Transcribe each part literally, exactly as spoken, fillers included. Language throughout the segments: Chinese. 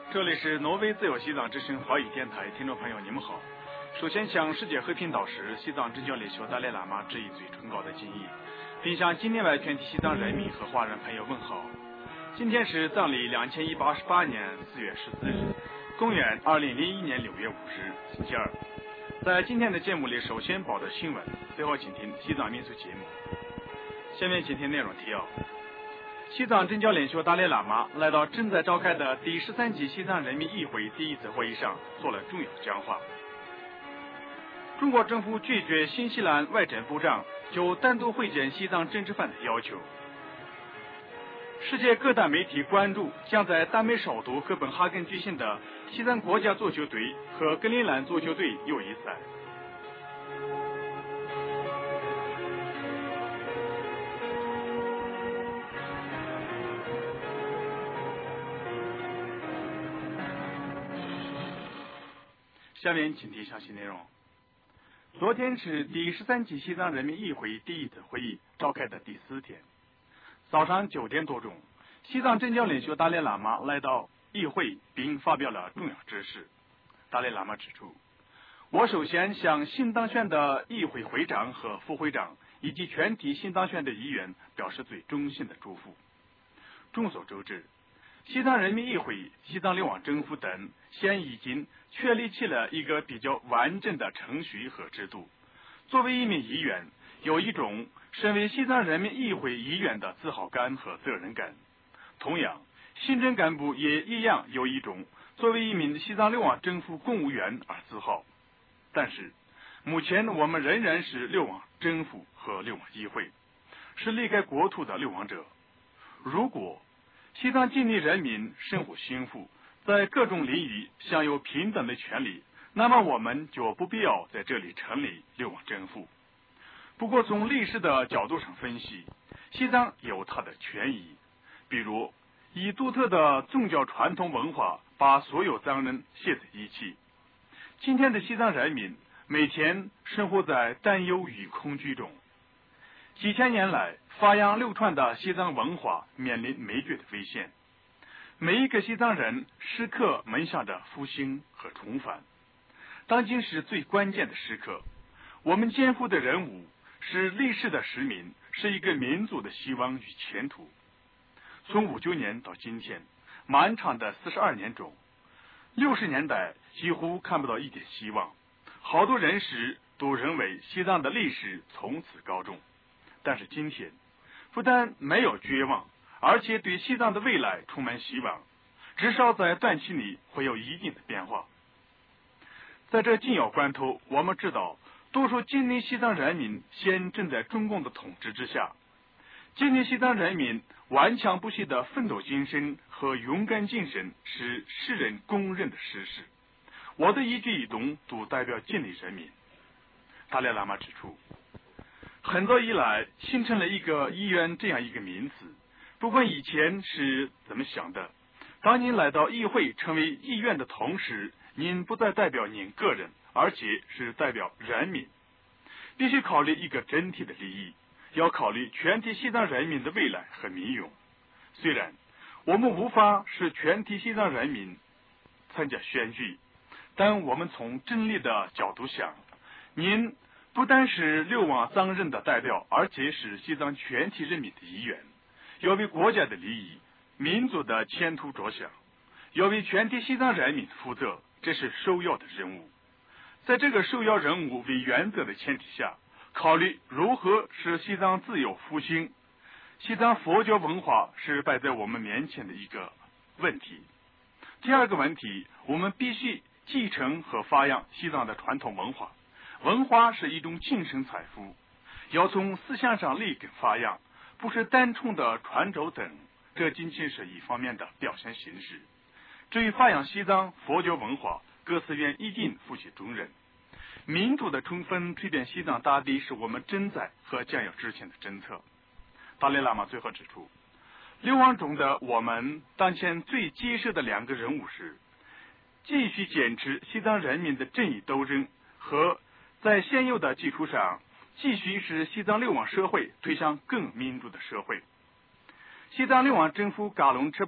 这里是挪威自由西藏之声华语电台，听众朋友你们好。首先向世界和平导师、西藏真教领袖达赖喇嘛致以最崇高的敬意，并向境内外全体西藏人民和华人朋友问好。今天是藏历两千一百二十八年四月十四日，公元二零零一年六月五日，星期二。在今天的节目里，首先报道新闻，最后请听西藏民俗节目。下面请听内容提要。西藏真教领袖达赖喇嘛来到正在召开的第十三届西藏人民议会第一次会议上做了重要讲话。中国政府拒绝新西兰外政部长就单独会见西藏政治犯的要求。世界各大媒体关注将在丹麦首都哥本哈根举行的西藏国家足球队和格陵兰足球队友谊赛。下面请听详细内容。昨天是第十三届西藏人民议会第一次会议召开的第四天。早上九点多钟，西藏真教领袖达赖喇嘛来到议会并发表了重要指示。达赖喇嘛指出，我首先向新当选的议会会长和副会长以及全体新当选的议员表示最衷心的祝福。众所周知，西藏人民议会、西藏流亡政府等现已经确立起了一个比较完整的程序和制度。作为一名议员，有一种身为西藏人民议会议员的自豪感和责任感。同样，行政干部也一样有一种作为一名西藏流亡政府公务员而自豪。但是，目前我们仍然是流亡政府和流亡议会，是离开国土的流亡者。如果西藏境内人民生活幸福，在各种领域享有平等的权利，那么我们就不必要在这里成立流亡政府。不过从历史的角度上分析，西藏有它的权益，比如以独特的宗教传统文化把所有藏人写在一起。今天的西藏人民每天生活在担忧与恐惧中。几千年来发扬流传的西藏文化面临灭绝的危险，每一个西藏人时刻梦想着复兴和重返。当今是最关键的时刻，我们肩负的任务是历史的使命，是一个民族的希望与前途。从五九年到今天，漫长的四十二年中，六十年代几乎看不到一点希望，好多人士都认为西藏的历史从此告终。但是今天，不但没有绝望，而且对西藏的未来充满希望，至少在短期内会有一定的变化。在这紧要关头，我们知道，多数境内西藏人民现正在中共的统治之下。境内西藏人民顽强不息的奋斗精神和勇敢精神是世人公认的事实。我的一举一动都代表境内人民。达赖喇嘛指出，很早以来形成了一个议员这样一个名词，不管以前是怎么想的，当您来到议会成为议员的同时，您不再代表您个人，而且是代表人民，必须考虑一个整体的利益，要考虑全体西藏人民的未来和民用。虽然我们无法使全体西藏人民参加选举，但我们从真理的角度想，您不单是流亡藏人的代表，而且是西藏全体人民的议员，要为国家的利益、民族的前途着想，要为全体西藏人民负责，这是首要的任务。在这个首要任务为原则的前提下，考虑如何使西藏自由复兴，西藏佛教文化是摆在我们面前的一个问题。第二个问题，我们必须继承和发扬西藏的传统文化。文化是一种精神财富，要从思想上立根发扬，不是单纯的传授等，这仅仅是一方面的表现形式。至于发扬西藏佛教文化，各寺院一定负起重任。民主的充分蜕变西藏大地是我们正在和将要执行的政策。达赖喇嘛最后指出，流亡中的我们当前最棘手的两个任务是，继续坚持西藏人民的正义斗争和在现有的基础上，继续使西藏流亡社会推向更民主的社会。西藏流亡政府嘎隆赤巴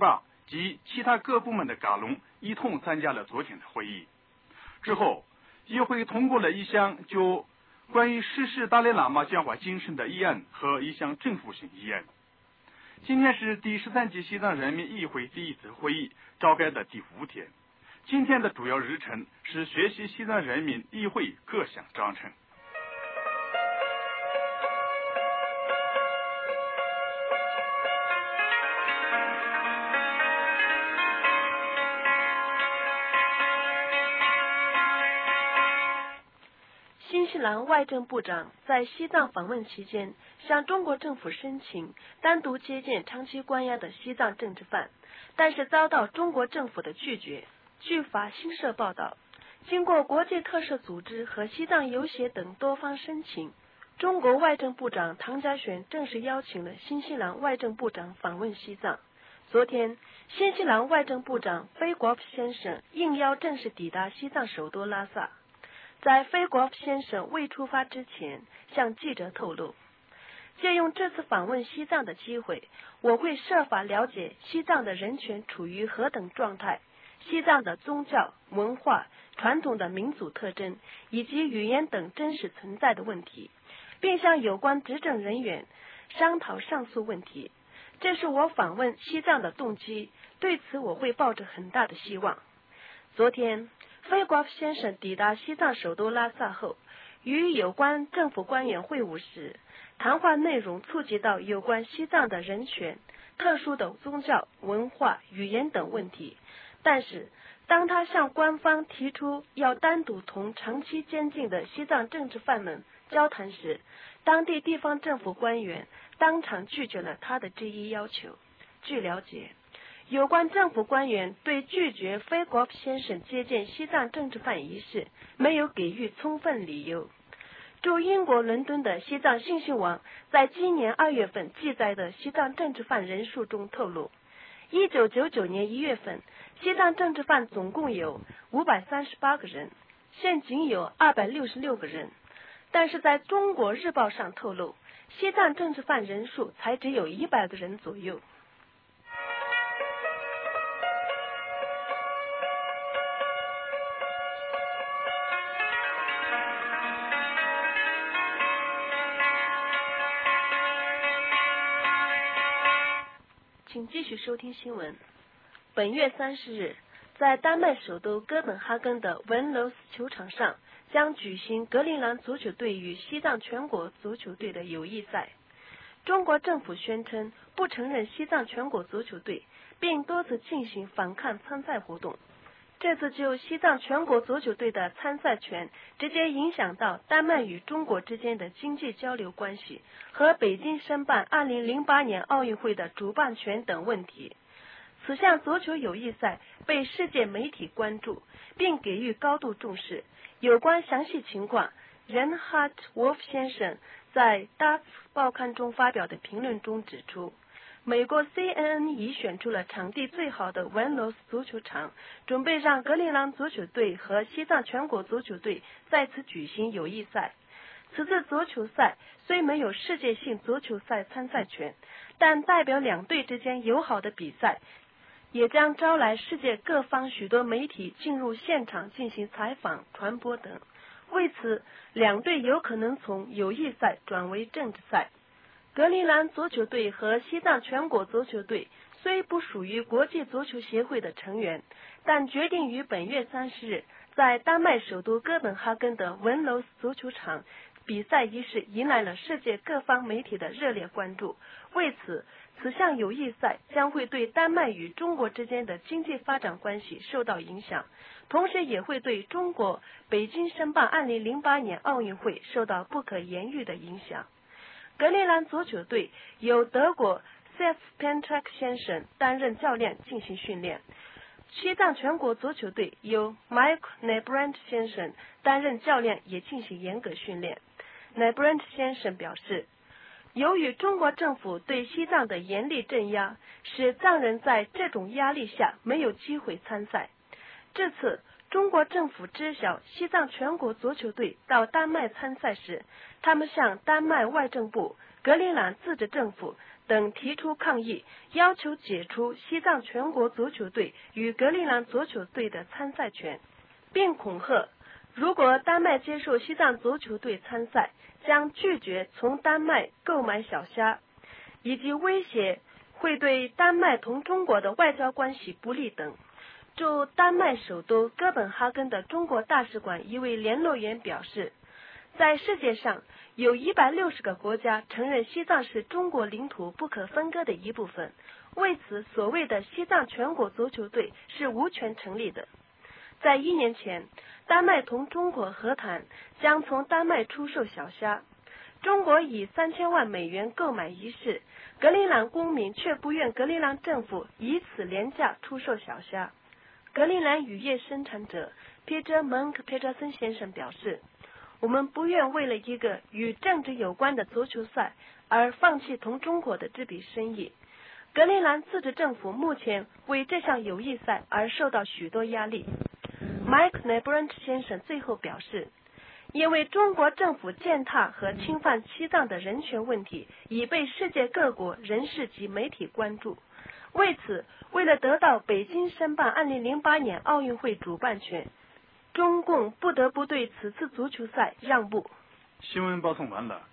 及其他各部门的嘎隆一同参加了昨天的会议。之后，议会通过了一项就关于实施达赖喇嘛讲话精神的议案和一项政府性议案。今天是第十三届西藏人民议会第一次会议召开的第五天。今天的主要日程是学习西藏人民议会各项章程。 新西兰外政部长在西藏访问期间，向中国政府申请单独接见长期关押的西藏政治犯，但是遭到中国政府的拒绝。据法新社报道，经过国际特赦组织和西藏游协等多方申请，中国外政部长唐家璇正式邀请了新西兰外政部长访问西藏。昨天，新西兰外政部长菲国夫先生应邀正式抵达西藏首都拉萨。在菲国夫先生未出发之前，向记者透露，借用这次访问西藏的机会，我会设法了解西藏的人权处于何等状态，西藏的宗教、文化、传统的民族特征以及语言等真实存在的问题，并向有关执政人员商讨上述问题。这是我访问西藏的动机，对此我会抱着很大的希望。昨天，菲国夫先生抵达西藏首都拉萨后，与有关政府官员会晤时，谈话内容触及到有关西藏的人权、特殊的宗教、文化、语言等问题。但是，当他向官方提出要单独同长期监禁的西藏政治犯们交谈时，当地地方政府官员当场拒绝了他的这一要求。据了解，有关政府官员对拒绝菲国夫先生接见西藏政治犯一事没有给予充分理由。驻英国伦敦的西藏信息网在今年二月份记载的西藏政治犯人数中透露，一九九九年一月份，西藏政治犯总共有五百三十八个人，现仅有二百六十六个人。但是在中国日报上透露，西藏政治犯人数才只有一百个人左右。请继续收听新闻。本月三十日，在丹麦首都哥本哈根的文楼斯球场上，将举行格陵兰足球队与西藏全国足球队的友谊赛。中国政府宣称不承认西藏全国足球队，并多次进行反抗参赛活动。这次就西藏全国足球队的参赛权直接影响到丹麦与中国之间的经济交流关系和北京申办二零零八年奥运会的主办权等问题。此项足球友谊赛被世界媒体关注，并给予高度重视。有关详细情况，任哈特·沃夫先生在《达兹》报刊中发表的评论中指出，美国 C N N 已选出了场地最好的文罗斯足球场，准备让格陵兰足球队和西藏全国足球队在此举行友谊赛。此次足球赛虽没有世界性足球赛参赛权，但代表两队之间友好的比赛，也将招来世界各方许多媒体进入现场进行采访、传播等。为此，两队有可能从友谊赛转为政治赛。格陵兰足球队和西藏全国足球队虽不属于国际足球协会的成员，但决定于本月三十日在丹麦首都哥本哈根的文楼斯足球场比赛一事迎来了世界各方媒体的热烈关注。为此，此项友谊赛将会对丹麦与中国之间的经济发展关系受到影响，同时也会对中国北京申办二零零八年奥运会受到不可言喻的影响。格陵兰足球队由德国 Sepp Pentrack 先生担任教练进行训练，西藏全国足球队由 Mike Nybrandt 先生担任教练，也进行严格训练。Nybrandt 先生表示，由于中国政府对西藏的严厉镇压，使藏人在这种压力下没有机会参赛。这次中国政府知晓西藏全国足球队到丹麦参赛时，他们向丹麦外政部、格陵兰自治政府等提出抗议，要求解除西藏全国足球队与格陵兰足球队的参赛权，并恐吓如果丹麦接受西藏足球队参赛，将拒绝从丹麦购买小虾，以及威胁会对丹麦同中国的外交关系不利等。驻丹麦首都哥本哈根的中国大使馆一位联络员表示，在世界上有一百六十个国家承认西藏是中国领土不可分割的一部分，为此所谓的西藏全国足球队是无权成立的。在一年前，丹麦同中国和谈将从丹麦出售小虾，中国以三千万美元购买一事，格陵兰公民却不愿格陵兰政府以此廉价出售小虾。格陵兰渔业生产者 Peter Monk Peterson 先生表示，我们不愿为了一个与政治有关的足球赛而放弃同中国的这笔生意。格陵兰自治政府目前为这项友谊赛而受到许多压力。Mike Nebrant 先生最后表示，因为中国政府践踏和侵犯西藏的人权问题已被世界各国人士及媒体关注，为此，为了得到北京申办二零零八年奥运会主办权，中共不得不对此次足球赛让步。 新闻播送完了。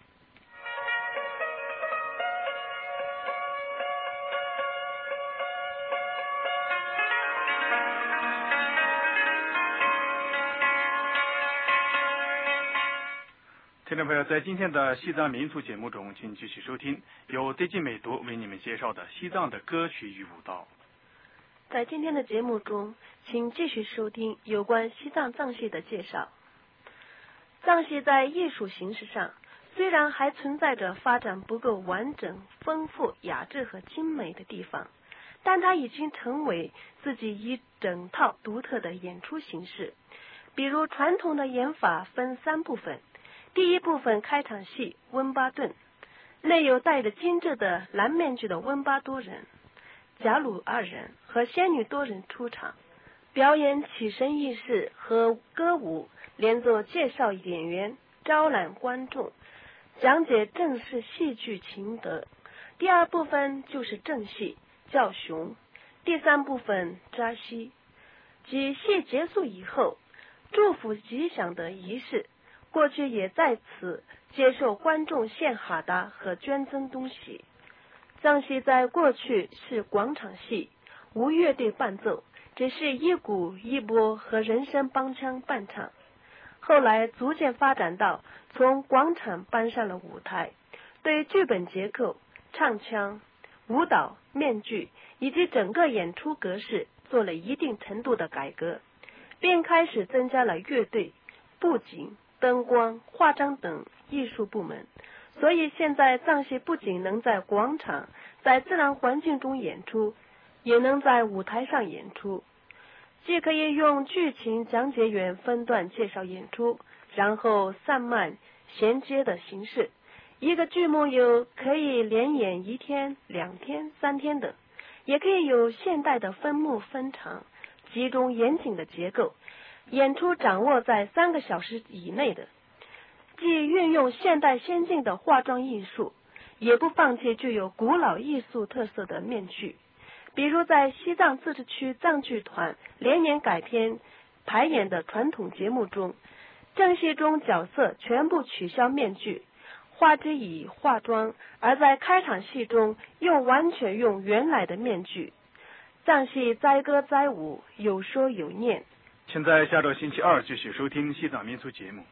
听众朋友，在今天的西藏民俗节目中，请继续收听由德基美多为你们介绍的西藏的歌曲与舞蹈。 在今天的节目中，请继续收听有关西藏藏戏的介绍。藏戏在艺术形式上虽然还存在着发展不够完整、丰富、雅致和精美的地方，但它已经成为自己一整套独特的演出形式。比如传统的演法分三部分，第一部分开场戏温巴顿，内有戴着精致的蓝面具的温巴多人、贾鲁二人和仙女多人出场，表演起身仪式和歌舞，连奏介绍演员，招揽观众，讲解正式戏剧情德。第二部分就是正戏叫雄，第三部分扎西，即戏结束以后祝福吉祥的仪式。过去也在此接受观众献哈达和捐赠东西。藏戏在过去是广场戏，无乐队伴奏，只是一鼓一拨和人声帮腔伴唱。后来逐渐发展到从广场搬上了舞台，对剧本结构、唱腔、舞蹈、面具以及整个演出格式做了一定程度的改革，并开始增加了乐队、布景、灯光、化妆等艺术部门。所以现在藏戏不仅能在广场、在自然环境中演出，也能在舞台上演出。既可以用剧情讲解员分段介绍演出，然后散漫衔接的形式，一个剧目有可以连演一天、两天、三天的，也可以有现代的分幕分场、集中严谨的结构，演出掌握在三个小时以内的，既运用现代先进的化妆艺术，也不放弃具有古老艺术特色的面具。比如在西藏自治区藏剧团连年改编排演的传统节目中，正戏中角色全部取消面具，化之以化妆，而在开场戏中又完全用原来的面具。藏戏载歌载舞，有说有念。 请在下周星期二继续收听西藏民俗节目。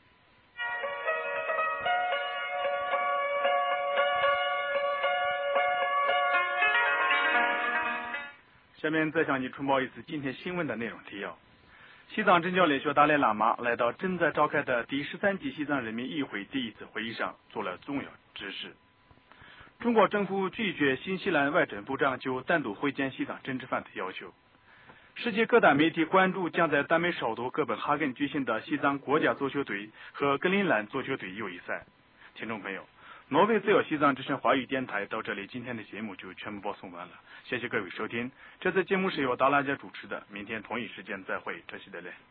下面再向你重报一次今天新闻的内容提要。西藏真教领袖达赖喇嘛来到正在召开的第十三届西藏人民议会第一次会议上做了重要指示。中国政府拒绝新西兰外政部长就单独会见西藏政治犯的要求。世界各大媒体关注将在丹麦首都哥本哈根举行的西藏国家足球队和格陵兰足球队友谊赛。听众朋友， 挪威自由西藏之声华语电台到这里，今天的节目就全部播送完了，谢谢各位收听。这次节目是由达拉加主持的，明天同一时间再会，这是的嘞。